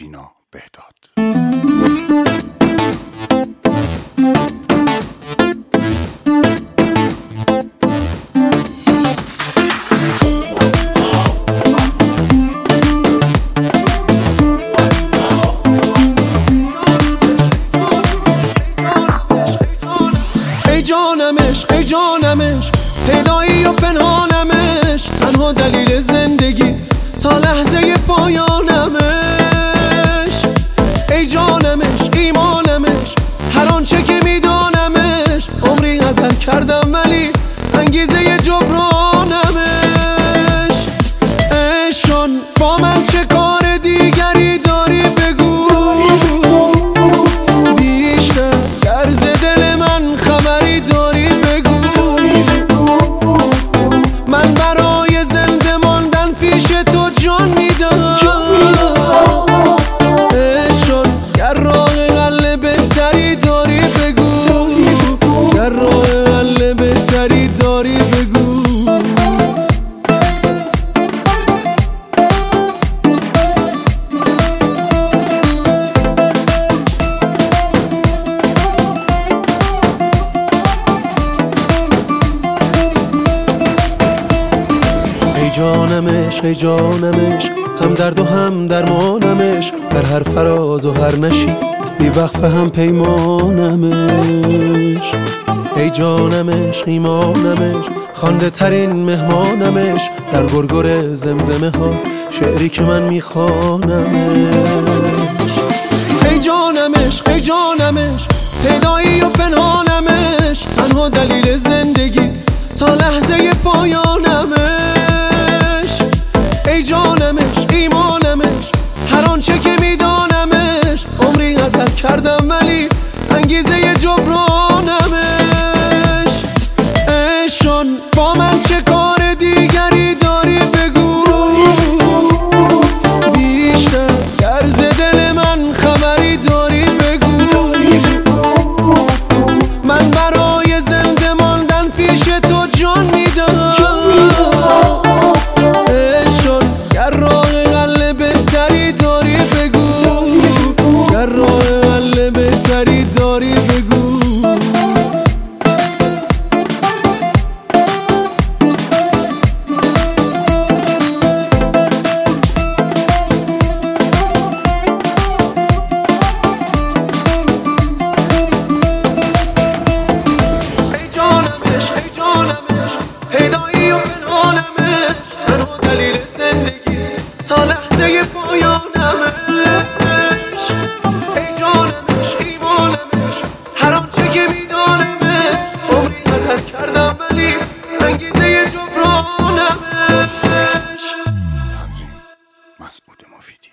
سینا بهداد. ای جانمش پیدایی و پنهانمش، تنها دلیل زندگی تا لحظه پایانمش. ای جانمش ایمانمش، هر آنچه که میدانمش، عمری قدر کردم ولی انگیزه جبرانمش. عشقان با من چه کار دیگری داری بگو، بیشتر درز دل من خبری داری بگو. من برای زنده ماندن پیش تو جان میدم. عشقان گر راه حل بهتری داری بگو، گر راه حل بهتری داری بگو. ای جانمش هم درد و هم درمانمش، در هر فراز و هر نشی بی وقف هم پیمانمش. ای جانمش ایمانمش، خوانده ترین مهمانمش، در گرگر زمزمه ها شعری که من میخوانمش. ای جانمش پیدایی و پنهانمش، تنها دلیل زندگی تا لحظه پایانمش. ای جانمش ایمانمش، هر آنچه که میدانمش، عمری قدر کردم ولی انگیزه جبرانمش. عشقان با من چه کار دیگری داری بگو، بیشتر درز دل من خبری داری بگو. من برای زنده ماندن پیش تو جان میدم. گر راه حل بهتری داری بگو، گر راه حل بهتری داری بگو. ای جانمش پیدایی و پنهانمش، تنها دلیل زندگی تا لحظه پایانمش. ای جانمش ایمانمش، هر آنچه که میدانمش، عمری قدر کردم ولی انگیزه جبرانمش. تنظیم مسعود مفیدی.